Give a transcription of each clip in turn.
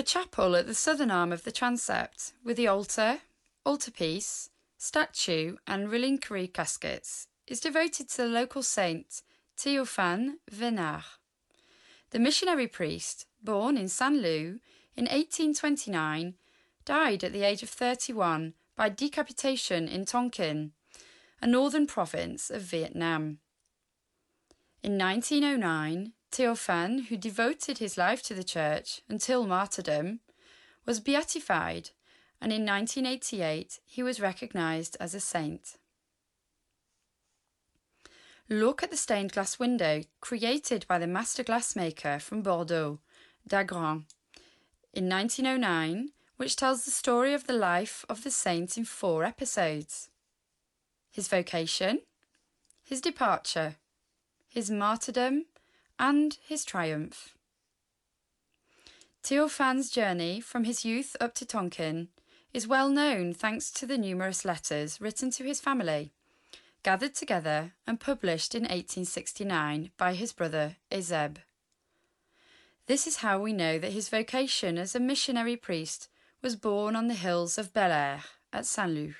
The chapel at the southern arm of the transept, with the altar, altarpiece, statue and reliquary caskets, is devoted to the local saint Théophane Vénard. The missionary priest, born in Saint-Lô in 1829, died at the age of 31 by decapitation in Tonkin, a northern province of Vietnam. In 1909, Théophane, who devoted his life to the church until martyrdom, was beatified, and in 1988 he was recognised as a saint. Look at the stained glass window created by the master glassmaker from Bordeaux, Dagrand, in 1909, which tells the story of the life of the saint in 4 episodes. His vocation, his departure, his martyrdom, and his triumph. Théophane's journey from his youth up to Tonkin is well known thanks to the numerous letters written to his family, gathered together and published in 1869 by his brother Eusèbe. This is how we know that his vocation as a missionary priest was born on the hills of Bel-Air at Saint-Lô.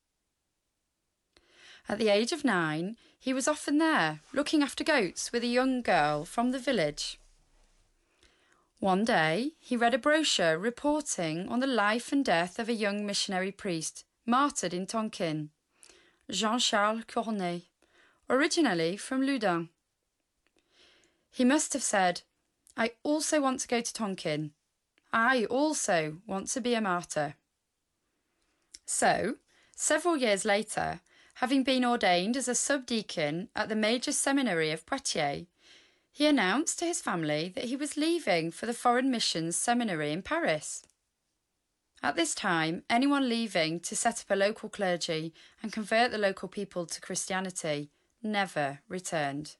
At the age of 9, he was often there, looking after goats with a young girl from the village. One day, he read a brochure reporting on the life and death of a young missionary priest martyred in Tonkin, Jean-Charles Cornet, originally from Loudun. He must have said, "I also want to go to Tonkin. I also want to be a martyr." So, several years later, having been ordained as a subdeacon at the major seminary of Poitiers, he announced to his family that he was leaving for the Foreign Missions Seminary in Paris. At this time, anyone leaving to set up a local clergy and convert the local people to Christianity never returned.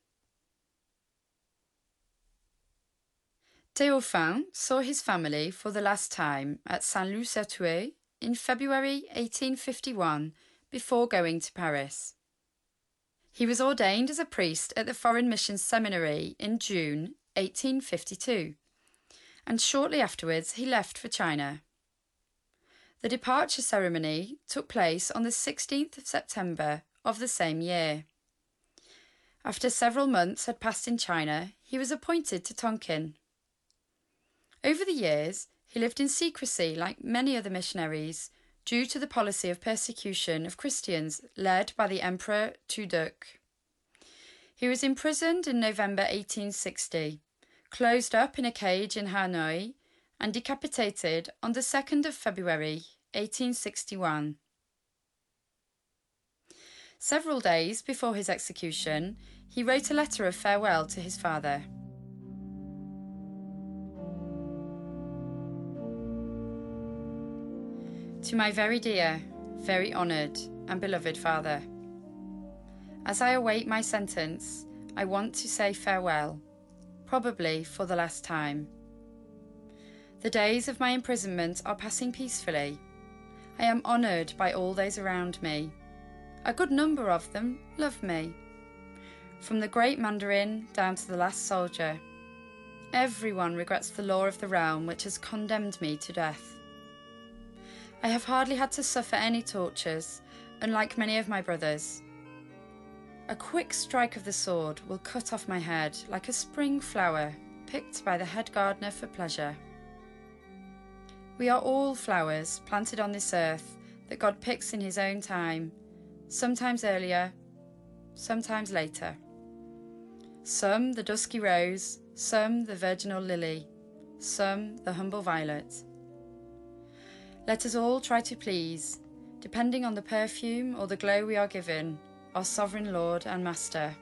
Théophane saw his family for the last time at Saint-Lô-Certueil in February 1851 before going to Paris. He was ordained as a priest at the Foreign Missions Seminary in June 1852, and shortly afterwards he left for China. The departure ceremony took place on the 16th of September of the same year. After several months had passed in China, he was appointed to Tonkin. Over the years, he lived in secrecy like many other missionaries, due to the policy of persecution of Christians led by the Emperor Tu-Duc. He was imprisoned in November 1860, closed up in a cage in Hanoi, and decapitated on the 2nd of February 1861. Several days before his execution, he wrote a letter of farewell to his father. To my very dear, very honoured and beloved father, as I await my sentence, I want to say farewell, probably for the last time. The days of my imprisonment are passing peacefully. I am honoured by all those around me. A good number of them love me. From the great mandarin down to the last soldier, everyone regrets the law of the realm which has condemned me to death. I have hardly had to suffer any tortures, unlike many of my brothers. A quick strike of the sword will cut off my head like a spring flower picked by the head gardener for pleasure. We are all flowers planted on this earth that God picks in his own time, sometimes earlier, sometimes later. Some the dusky rose, some the virginal lily, some the humble violet. Let us all try to please, depending on the perfume or the glow we are given, our sovereign Lord and Master.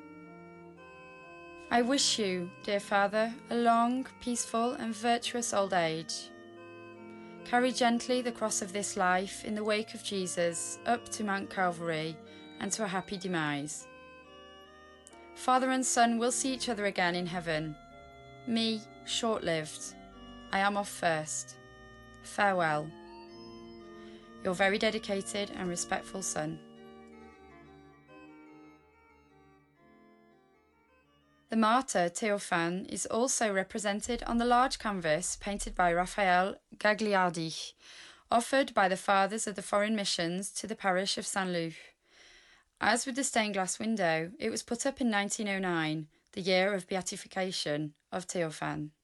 I wish you, dear Father, a long, peaceful and virtuous old age. Carry gently the cross of this life in the wake of Jesus up to Mount Calvary and to a happy demise. Father and Son will see each other again in heaven. Me, short-lived. I am off first. Farewell. Your very dedicated and respectful son. The martyr Théophane is also represented on the large canvas painted by Raphael Gagliardi, offered by the Fathers of the Foreign Missions to the parish of Saint-Lô. As with the stained glass window, it was put up in 1909, the year of beatification of Théophane.